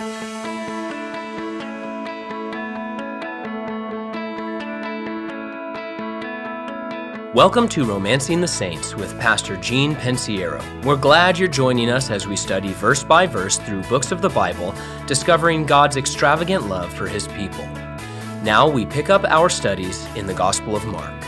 Welcome to Romancing the Saints with Pastor Gene Pensiero. We're glad you're joining us as we study verse by verse through books of the Bible, discovering God's extravagant love for His people. Now we pick up our studies in the Gospel of Mark.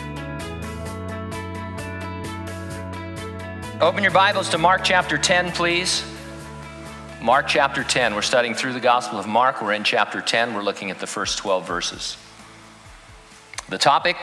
Open your Bibles to Mark chapter 10, please. Mark chapter 10. We're studying through the Gospel of Mark. We're in chapter 10. We're looking at the first 12 verses. The topic: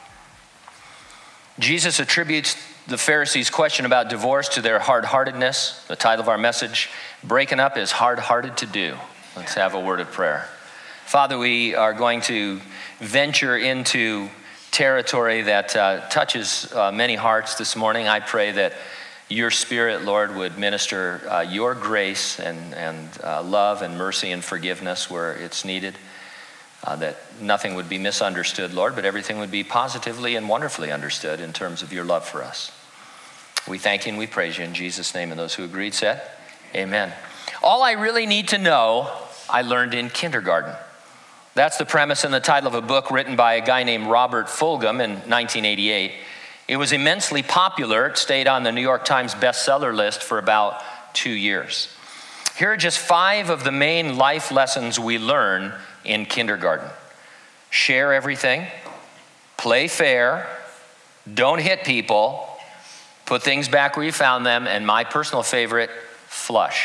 Jesus attributes the Pharisees' question about divorce to their hard-heartedness. The title of our message: Breaking Up is Hard-Hearted to Do. Let's have a word of prayer. Father, we are going to venture into territory that touches many hearts this morning. I pray that your Spirit, Lord, would minister your grace and love and mercy and forgiveness where it's needed. That nothing would be misunderstood, Lord, but everything would be positively and wonderfully understood in terms of your love for us. We thank you and we praise you in Jesus' name. And those who agreed said, amen. All I really need to know, I learned in kindergarten. That's the premise and the title of a book written by a guy named Robert Fulghum in 1988. It was immensely popular. It stayed on the New York Times bestseller list for about 2 years. Here are just 5 of the main life lessons we learn in kindergarten. Share everything, play fair, don't hit people, put things back where you found them, and my personal favorite, flush.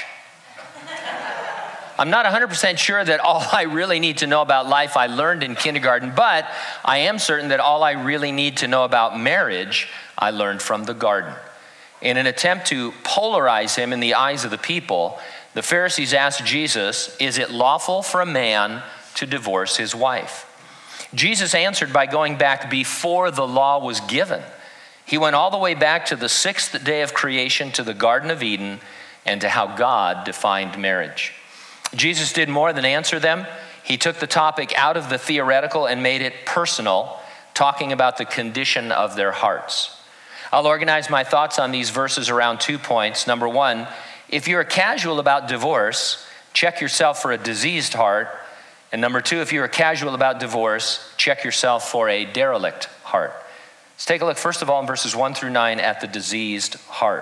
I'm not 100% sure that all I really need to know about life I learned in kindergarten, but I am certain that all I really need to know about marriage I learned from the garden. In an attempt to polarize him in the eyes of the people, the Pharisees asked Jesus, "Is it lawful for a man to divorce his wife?" Jesus answered by going back before the law was given. He went all the way back to the 6th day of creation, to the Garden of Eden, and to how God defined marriage. Jesus did more than answer them. He took the topic out of the theoretical and made it personal, talking about the condition of their hearts. I'll organize my thoughts on these verses around 2 points. Number 1, if you're casual about divorce, check yourself for a diseased heart. And number 2, if you're casual about divorce, check yourself for a derelict heart. Let's take a look, first of all, in verses 1 through 9 at the diseased heart.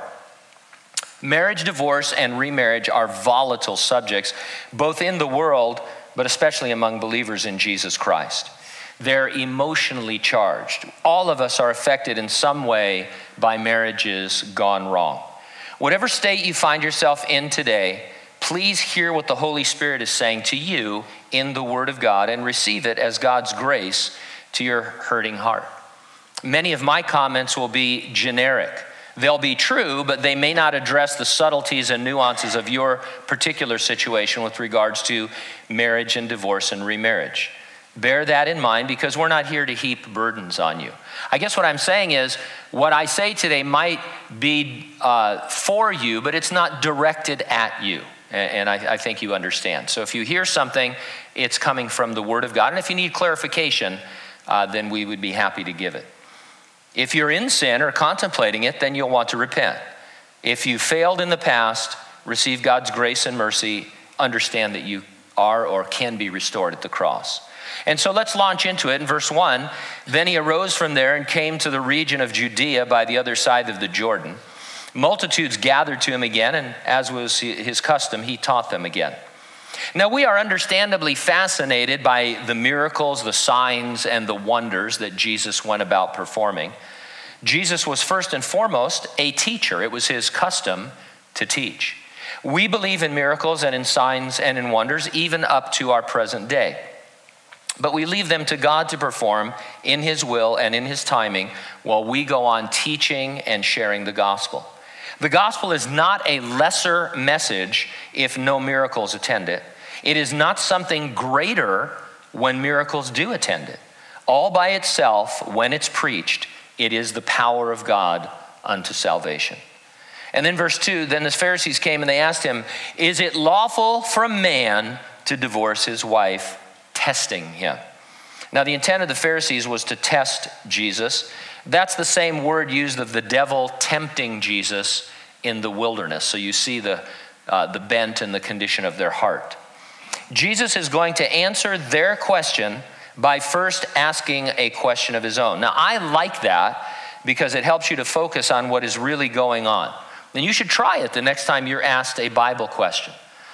Marriage, divorce, and remarriage are volatile subjects, both in the world, but especially among believers in Jesus Christ. They're emotionally charged. All of us are affected in some way by marriages gone wrong. Whatever state you find yourself in today, please hear what the Holy Spirit is saying to you in the Word of God and receive it as God's grace to your hurting heart. Many of my comments will be generic. They'll be true, but they may not address the subtleties and nuances of your particular situation with regards to marriage and divorce and remarriage. Bear that in mind, because we're not here to heap burdens on you. I guess what I'm saying is, what I say today might be for you, but it's not directed at you. And I think you understand. So if you hear something, it's coming from the Word of God. And if you need clarification, then we would be happy to give it. If you're in sin or contemplating it, then you'll want to repent. If you failed in the past, receive God's grace and mercy, understand that you are or can be restored at the cross. And so let's launch into it. In verse 1, then he arose from there and came to the region of Judea by the other side of the Jordan. Multitudes gathered to him again, and as was his custom, he taught them again. Now we are understandably fascinated by the miracles, the signs, and the wonders that Jesus went about performing. Jesus was first and foremost a teacher. It was his custom to teach. We believe in miracles and in signs and in wonders, even up to our present day. But we leave them to God to perform in his will and in his timing while we go on teaching and sharing the gospel. The gospel is not a lesser message if no miracles attend it. It is not something greater when miracles do attend it. All by itself, when it's preached, it is the power of God unto salvation. And then verse 2, then the Pharisees came and they asked him, "Is it lawful for a man to divorce his wife?" Testing him. Now the intent of the Pharisees was to test Jesus. That's the same word used of the devil tempting Jesus in the wilderness. So you see the bent and the condition of their heart. Jesus is going to answer their question by first asking a question of his own. Now, I like that because it helps you to focus on what is really going on. And you should try it the next time you're asked a Bible question.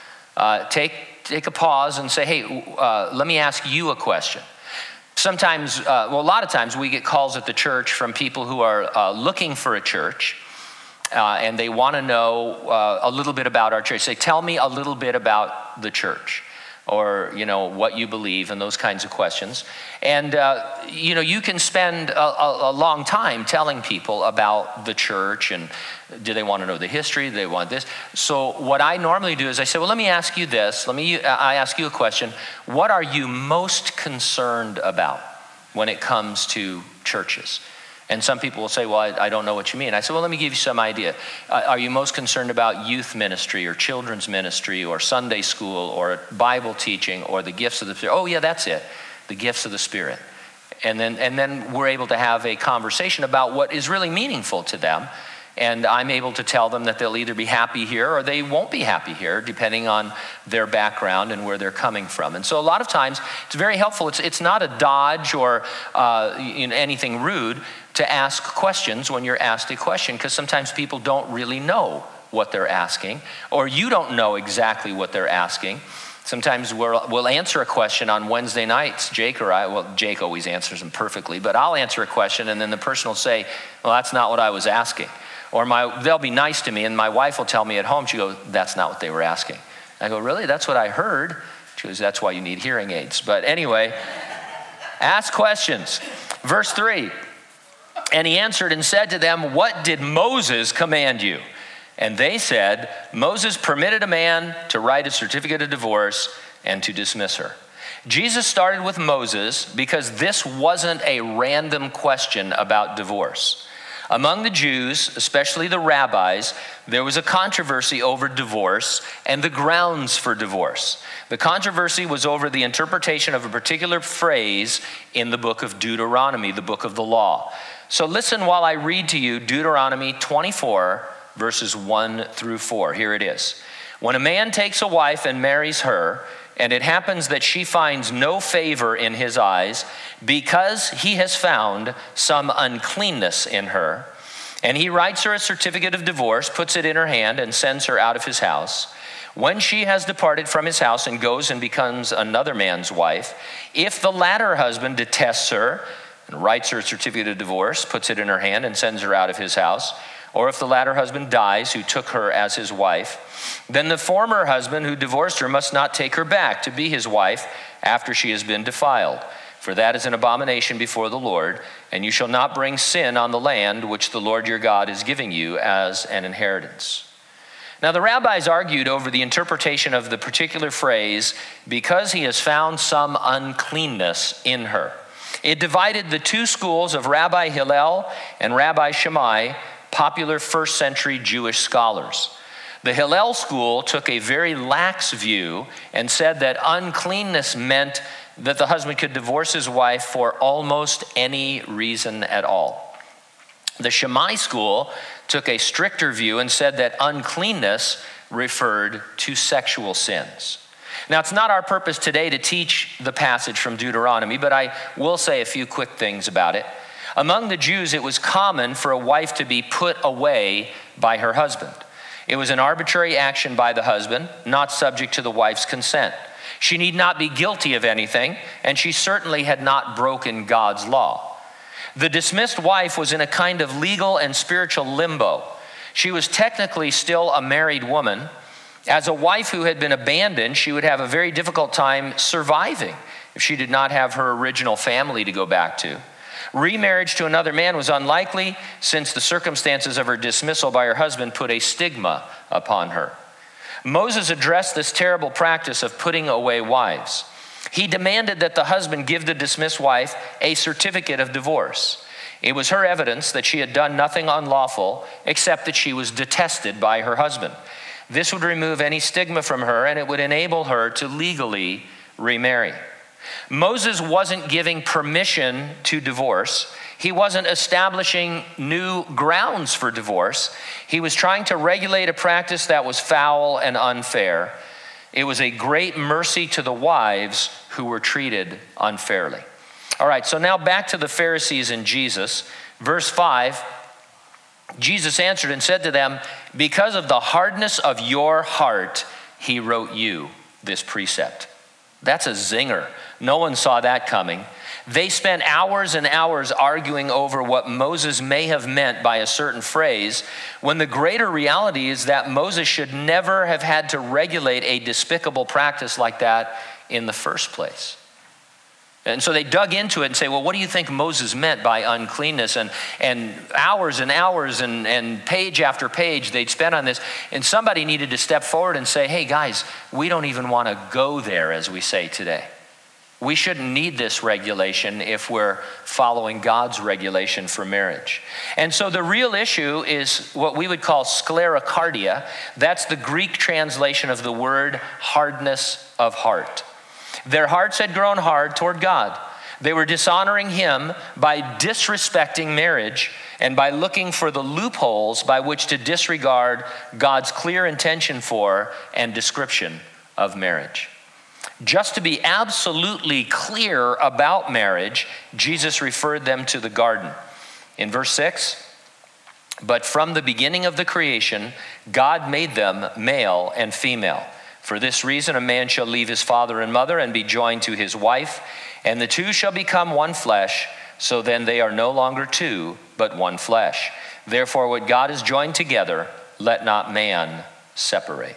Take a pause and say, hey, let me ask you a question. Sometimes, a lot of times we get calls at the church from people who are looking for a church, and they want to know a little bit about our church. Say, tell me a little bit about the church, or, what you believe, and those kinds of questions. And, you can spend a long time telling people about the church, and do they want to know the history? Do they want this? So what I normally do is I say, well, let me ask you this. I ask you a question. What are you most concerned about when it comes to churches? And some people will say, well, I don't know what you mean. I said, well, let me give you some idea. Are you most concerned about youth ministry or children's ministry or Sunday school or Bible teaching or the gifts of the Spirit? Oh, yeah, that's it, the gifts of the Spirit. And then we're able to have a conversation about what is really meaningful to them. And I'm able to tell them that they'll either be happy here or they won't be happy here, depending on their background and where they're coming from. And so a lot of times, it's very helpful. It's not a dodge or anything rude to ask questions when you're asked a question, because sometimes people don't really know what they're asking, or you don't know exactly what they're asking. Sometimes we'll answer a question on Wednesday nights, Jake or I. Well, Jake always answers them perfectly, but I'll answer a question and then the person will say, well, that's not what I was asking. Or they'll be nice to me, and my wife will tell me at home, she goes, that's not what they were asking. I go, really? That's what I heard? She goes, that's why you need hearing aids. But anyway, ask questions. Verse 3, and he answered and said to them, what did Moses command you? And they said, Moses permitted a man to write a certificate of divorce and to dismiss her. Jesus started with Moses because this wasn't a random question about divorce. Among the Jews, especially the rabbis, there was a controversy over divorce and the grounds for divorce. The controversy was over the interpretation of a particular phrase in the book of Deuteronomy, the book of the law. So listen while I read to you Deuteronomy 24, verses 1 through 4. Here it is. When a man takes a wife and marries her, and it happens that she finds no favor in his eyes because he has found some uncleanness in her, and he writes her a certificate of divorce, puts it in her hand, and sends her out of his house. When she has departed from his house and goes and becomes another man's wife, if the latter husband detests her and writes her a certificate of divorce, puts it in her hand, and sends her out of his house, or if the latter husband dies who took her as his wife, then the former husband who divorced her must not take her back to be his wife after she has been defiled. For that is an abomination before the Lord, and you shall not bring sin on the land which the Lord your God is giving you as an inheritance. Now the rabbis argued over the interpretation of the particular phrase, because he has found some uncleanness in her. It divided the two schools of Rabbi Hillel and Rabbi Shammai, popular first century Jewish scholars. The Hillel school took a very lax view and said that uncleanness meant that the husband could divorce his wife for almost any reason at all. The Shammai school took a stricter view and said that uncleanness referred to sexual sins. Now, it's not our purpose today to teach the passage from Deuteronomy, but I will say a few quick things about it. Among the Jews, it was common for a wife to be put away by her husband. It was an arbitrary action by the husband, not subject to the wife's consent. She need not be guilty of anything, and she certainly had not broken God's law. The dismissed wife was in a kind of legal and spiritual limbo. She was technically still a married woman. As a wife who had been abandoned, she would have a very difficult time surviving if she did not have her original family to go back to. Remarriage to another man was unlikely, since the circumstances of her dismissal by her husband put a stigma upon her. Moses addressed this terrible practice of putting away wives. He demanded that the husband give the dismissed wife a certificate of divorce. It was her evidence that she had done nothing unlawful except that she was detested by her husband. This would remove any stigma from her, and it would enable her to legally remarry. Moses wasn't giving permission to divorce. He wasn't establishing new grounds for divorce. He was trying to regulate a practice that was foul and unfair. It was a great mercy to the wives who were treated unfairly. All right, so now back to the Pharisees and Jesus. Verse 5, Jesus answered and said to them, because of the hardness of your heart, he wrote you this precept. That's a zinger. No one saw that coming. They spent hours and hours arguing over what Moses may have meant by a certain phrase, when the greater reality is that Moses should never have had to regulate a despicable practice like that in the first place. And so they dug into it and say, well, what do you think Moses meant by uncleanness? And hours and hours and page after page they'd spent on this. And somebody needed to step forward and say, hey guys, we don't even want to go there, as we say today. We shouldn't need this regulation if we're following God's regulation for marriage. And so the real issue is what we would call sclerocardia. That's the Greek translation of the word hardness of heart. Their hearts had grown hard toward God. They were dishonoring him by disrespecting marriage and by looking for the loopholes by which to disregard God's clear intention for and description of marriage. Just to be absolutely clear about marriage, Jesus referred them to the garden. In verse 6, but from the beginning of the creation, God made them male and female. For this reason, a man shall leave his father and mother and be joined to his wife, and the two shall become one flesh. So then they are no longer two, but one flesh. Therefore, what God has joined together, let not man separate.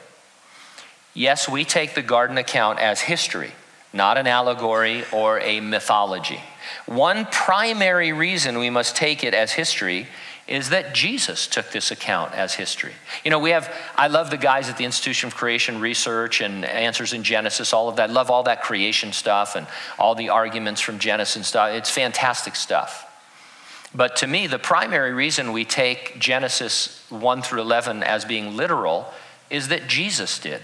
Yes, we take the garden account as history, not an allegory or a mythology. One primary reason we must take it as history is that Jesus took this account as history. You know, I love the guys at the Institution of Creation Research and Answers in Genesis, all of that. I love all that creation stuff and all the arguments from Genesis and stuff. It's fantastic stuff. But to me, the primary reason we take Genesis 1 through 11 as being literal is that Jesus did.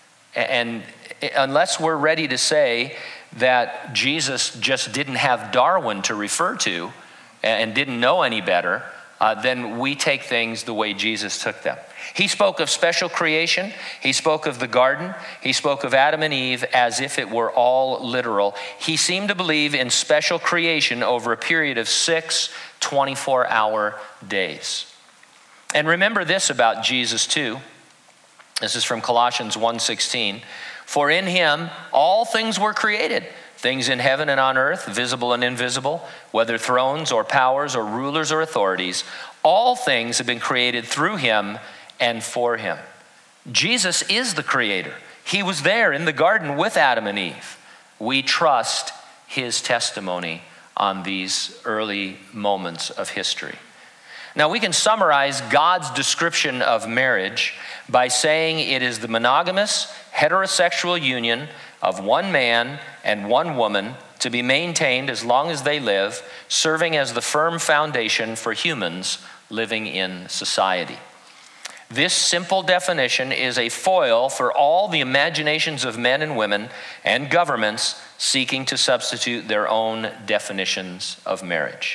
And unless we're ready to say that Jesus just didn't have Darwin to refer to and didn't know any better, then we take things the way Jesus took them. He spoke of special creation. He spoke of the garden. He spoke of Adam and Eve as if it were all literal. He seemed to believe in special creation over a period of 6 24-hour days. And remember this about Jesus too. This is from Colossians 1:16. For in him all things were created, things in heaven and on earth, visible and invisible, whether thrones or powers or rulers or authorities. All things have been created through him and for him. Jesus is the creator. He was there in the garden with Adam and Eve. We trust his testimony on these early moments of history. Now, we can summarize God's description of marriage by saying it is the monogamous, heterosexual union of one man and one woman to be maintained as long as they live, serving as the firm foundation for humans living in society. This simple definition is a foil for all the imaginations of men and women and governments seeking to substitute their own definitions of marriage.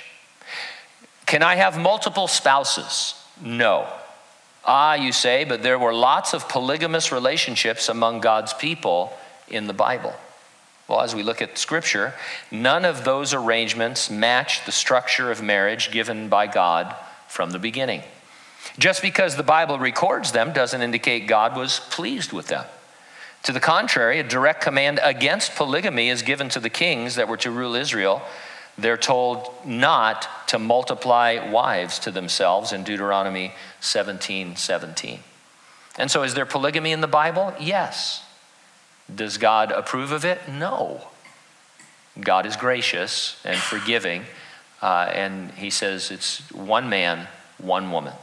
Can I have multiple spouses? No. You say, but there were lots of polygamous relationships among God's people in the Bible. Well, as we look at Scripture, none of those arrangements match the structure of marriage given by God from the beginning. Just because the Bible records them doesn't indicate God was pleased with them. To the contrary, a direct command against polygamy is given to the kings that were to rule Israel. They're told not to multiply wives to themselves in Deuteronomy 17:17. And so is there polygamy in the Bible? Yes. Does God approve of it? No. God is gracious and forgiving, and he says it's one man, one woman.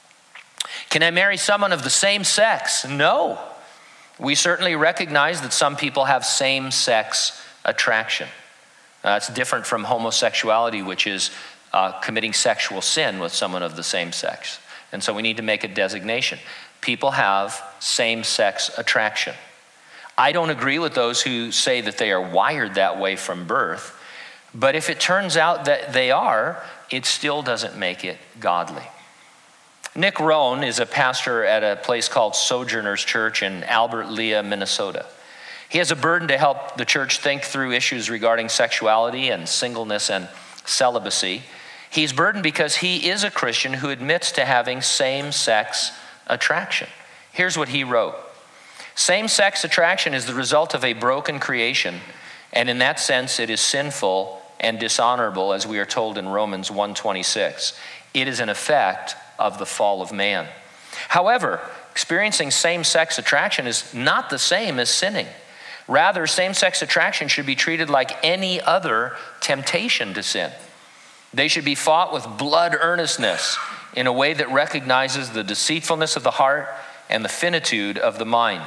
Can I marry someone of the same sex? No. We certainly recognize that some people have same-sex attraction. It's different from homosexuality, which is committing sexual sin with someone of the same sex. And so we need to make a designation. People have same-sex attraction. I don't agree with those who say that they are wired that way from birth, but if it turns out that they are, it still doesn't make it godly. Nick Rohn is a pastor at a place called Sojourners Church in Albert Lea, Minnesota. He has a burden to help the church think through issues regarding sexuality and singleness and celibacy. He's burdened because he is a Christian who admits to having same-sex attraction. Here's what he wrote. Same-sex attraction is the result of a broken creation, and in that sense it is sinful and dishonorable, as we are told in Romans 1:26. It is an effect of the fall of man. However, experiencing same-sex attraction is not the same as sinning. Rather, same-sex attraction should be treated like any other temptation to sin. They should be fought with blood earnestness in a way that recognizes the deceitfulness of the heart and the finitude of the mind.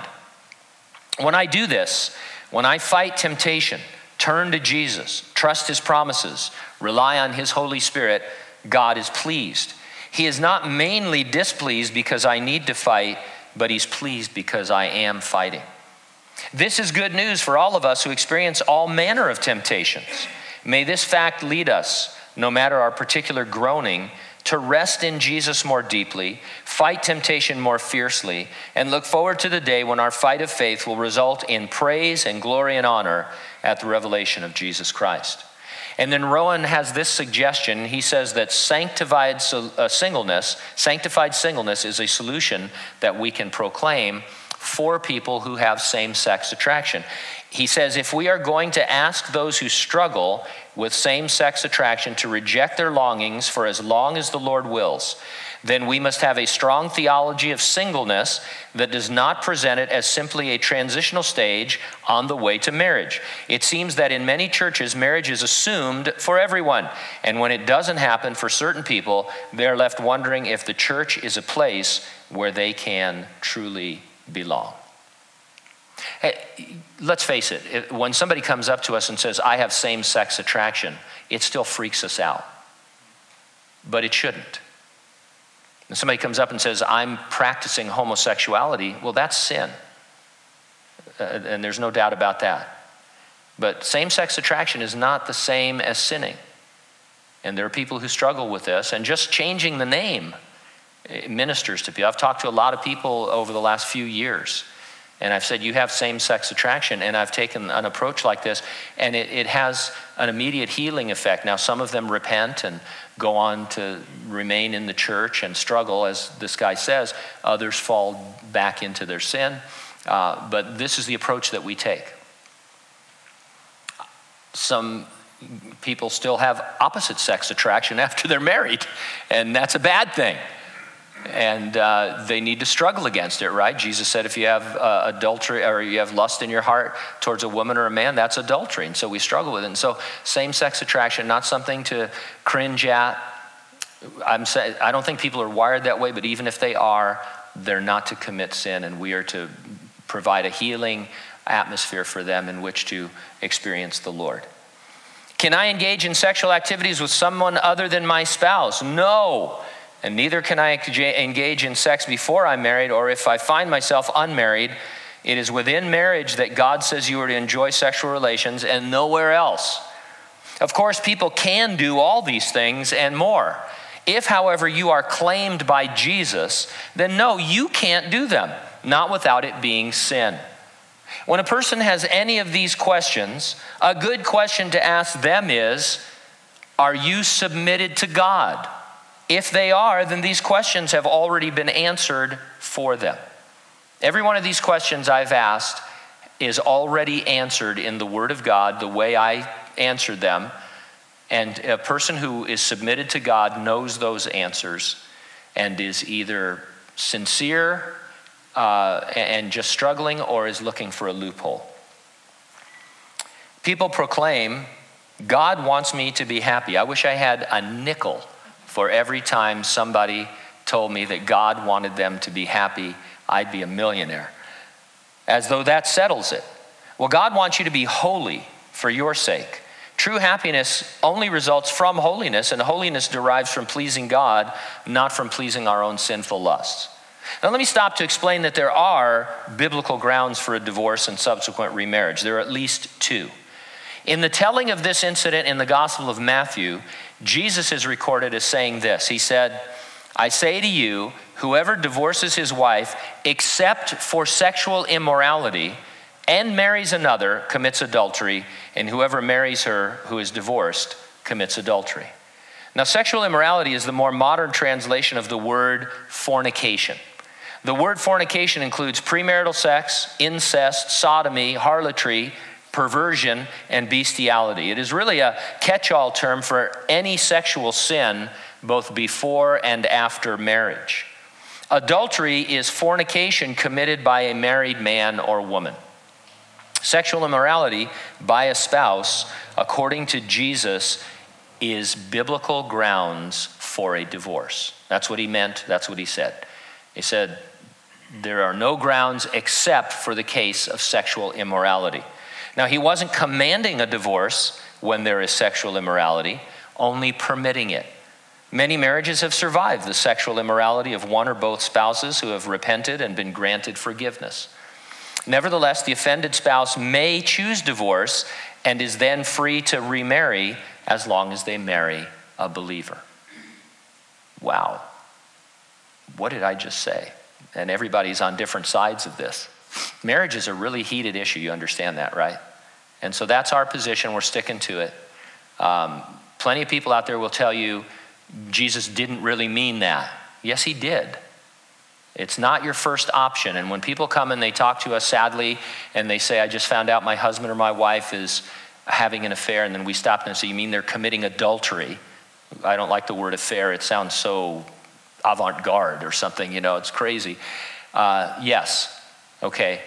When I do this, when I fight temptation, turn to Jesus, trust his promises, rely on his Holy Spirit, God is pleased. He is not mainly displeased because I need to fight, but he's pleased because I am fighting. This is good news for all of us who experience all manner of temptations. May this fact lead us, no matter our particular groaning, to rest in Jesus more deeply, fight temptation more fiercely, and look forward to the day when our fight of faith will result in praise and glory and honor at the revelation of Jesus Christ. And then Rowan has this suggestion. He says that sanctified singleness is a solution that we can proclaim for people who have same-sex attraction. He says if we are going to ask those who struggle with same-sex attraction to reject their longings for as long as the Lord wills, then we must have a strong theology of singleness that does not present it as simply a transitional stage on the way to marriage. It seems that in many churches, marriage is assumed for everyone, and when it doesn't happen for certain people, they're left wondering if the church is a place where they can truly belong. Hey, let's face it, when somebody comes up to us and says, I have same-sex attraction, it still freaks us out. But it shouldn't. And somebody comes up and says, I'm practicing homosexuality, well, that's sin. And there's no doubt about that. But same-sex attraction is not the same as sinning. And there are people who struggle with this, and just changing the name ministers to people. I've talked to a lot of people over the last few years, and I've said, you have same-sex attraction, and I've taken an approach like this, and it has an immediate healing effect. Now, some of them repent and go on to remain in the church and struggle, as this guy says. Others fall back into their sin, but this is the approach that we take. Some people still have opposite sex attraction after they're married, and that's a bad thing. And they need to struggle against it, right? Jesus said if you have adultery or you have lust in your heart towards a woman or a man, that's adultery. And so we struggle with it. And so same-sex attraction, not something to cringe at. I don't think people are wired that way, but even if they are, they're not to commit sin, and we are to provide a healing atmosphere for them in which to experience the Lord. Can I engage in sexual activities with someone other than my spouse? No. And neither can I engage in sex before I'm married, or if I find myself unmarried. It is within marriage that God says you are to enjoy sexual relations and nowhere else. Of course, people can do all these things and more. If, however, you are claimed by Jesus, then no, you can't do them, not without it being sin. When a person has any of these questions, a good question to ask them is, are you submitted to God? If they are, then these questions have already been answered for them. Every one of these questions I've asked is already answered in the Word of God the way I answered them. And a person who is submitted to God knows those answers and is either sincere and just struggling, or is looking for a loophole. People proclaim, God wants me to be happy. I wish I had a nickel for every time somebody told me that God wanted them to be happy. I'd be a millionaire. As though that settles it. Well, God wants you to be holy for your sake. True happiness only results from holiness, and holiness derives from pleasing God, not from pleasing our own sinful lusts. Now let me stop to explain that there are biblical grounds for a divorce and subsequent remarriage. There are at least two. In the telling of this incident in the Gospel of Matthew, Jesus is recorded as saying this. He said, I say to you, whoever divorces his wife except for sexual immorality and marries another commits adultery, and whoever marries her who is divorced commits adultery. Now, sexual immorality is the more modern translation of the word fornication. The word fornication includes premarital sex, incest, sodomy, harlotry, perversion, and bestiality. It is really a catch-all term for any sexual sin, both before and after marriage. Adultery is fornication committed by a married man or woman. Sexual immorality by a spouse, according to Jesus, is biblical grounds for a divorce. That's what he meant. That's what he said. He said, there are no grounds except for the case of sexual immorality. Now, he wasn't commanding a divorce when there is sexual immorality, only permitting it. Many marriages have survived the sexual immorality of one or both spouses who have repented and been granted forgiveness. Nevertheless, the offended spouse may choose divorce and is then free to remarry as long as they marry a believer. Wow. What did I just say? And everybody's on different sides of this. Marriage is a really heated issue. You understand that, right? And so that's our position. We're sticking to it. Plenty of people out there will tell you Jesus didn't really mean that. Yes, he did. It's not your first option. And when people come and they talk to us sadly and they say, I just found out my husband or my wife is having an affair, and then we stop them and say, you mean they're committing adultery? I don't like the word affair. It sounds so avant-garde or something, it's crazy. Yes. Okay.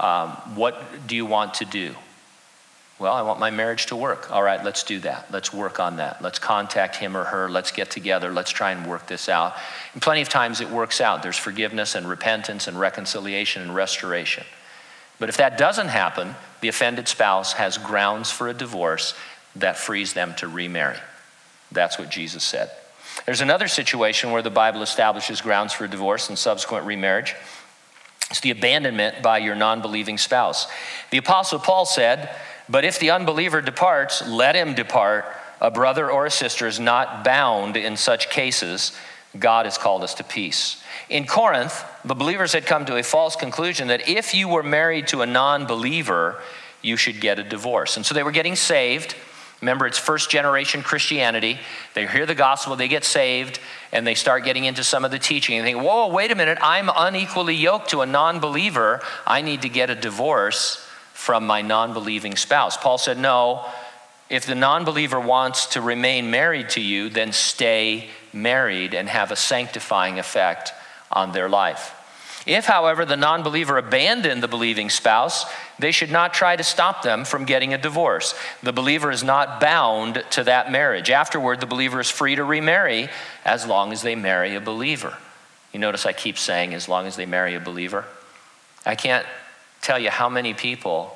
What do you want to do? Well, I want my marriage to work. All right, let's do that. Let's work on that. Let's contact him or her. Let's get together. Let's try and work this out. And plenty of times it works out. There's forgiveness and repentance and reconciliation and restoration. But if that doesn't happen, the offended spouse has grounds for a divorce that frees them to remarry. That's what Jesus said. There's another situation where the Bible establishes grounds for divorce and subsequent remarriage. It's the abandonment by your non-believing spouse. The Apostle Paul said, but if the unbeliever departs, let him depart. A brother or a sister is not bound in such cases. God has called us to peace. In Corinth, the believers had come to a false conclusion that if you were married to a non-believer, you should get a divorce. And so they were getting saved. Remember, it's first generation Christianity. They hear the gospel, they get saved, and they start getting into some of the teaching. And they think, whoa, wait a minute, I'm unequally yoked to a non-believer. I need to get a divorce from my non-believing spouse. Paul said, no, if the non-believer wants to remain married to you, then stay married and have a sanctifying effect on their life. If, however, the non-believer abandoned the believing spouse, they should not try to stop them from getting a divorce. The believer is not bound to that marriage. Afterward, the believer is free to remarry as long as they marry a believer. You notice I keep saying as long as they marry a believer. I can't tell you how many people,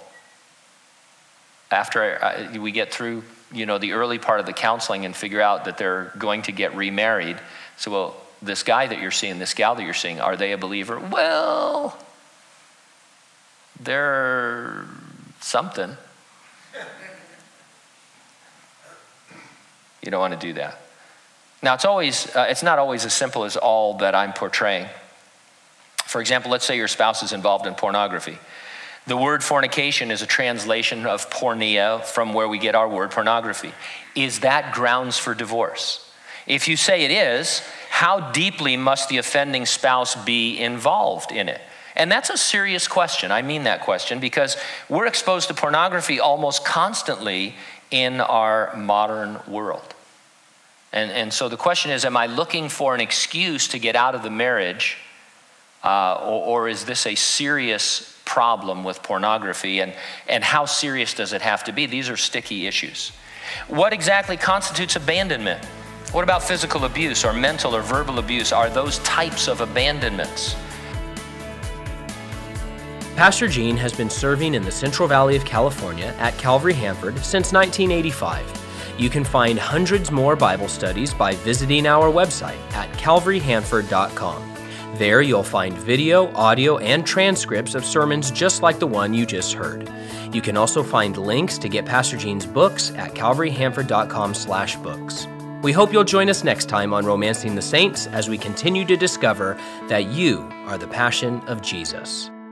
after we get through, the early part of the counseling and figure out that they're going to get remarried. So, well, this guy that you're seeing, this gal that you're seeing, are they a believer? Well, they're something. You don't want to do that. Now, it's not always as simple as all that I'm portraying. For example, let's say your spouse is involved in pornography. The word fornication is a translation of porneia, from where we get our word pornography. Is that grounds for divorce? If you say it is, how deeply must the offending spouse be involved in it? And that's a serious question. I mean that question because we're exposed to pornography almost constantly in our modern world. And so the question is, am I looking for an excuse to get out of the marriage, or is this a serious problem with pornography, and how serious does it have to be? These are sticky issues. What exactly constitutes abandonment? What about physical abuse or mental or verbal abuse? Are those types of abandonments? Pastor Gene has been serving in the Central Valley of California at Calvary Hanford since 1985. You can find hundreds more Bible studies by visiting our website at calvaryhanford.com. There you'll find video, audio, and transcripts of sermons just like the one you just heard. You can also find links to get Pastor Gene's books at calvaryhanford.com/books. We hope you'll join us next time on Romancing the Saints as we continue to discover that you are the passion of Jesus.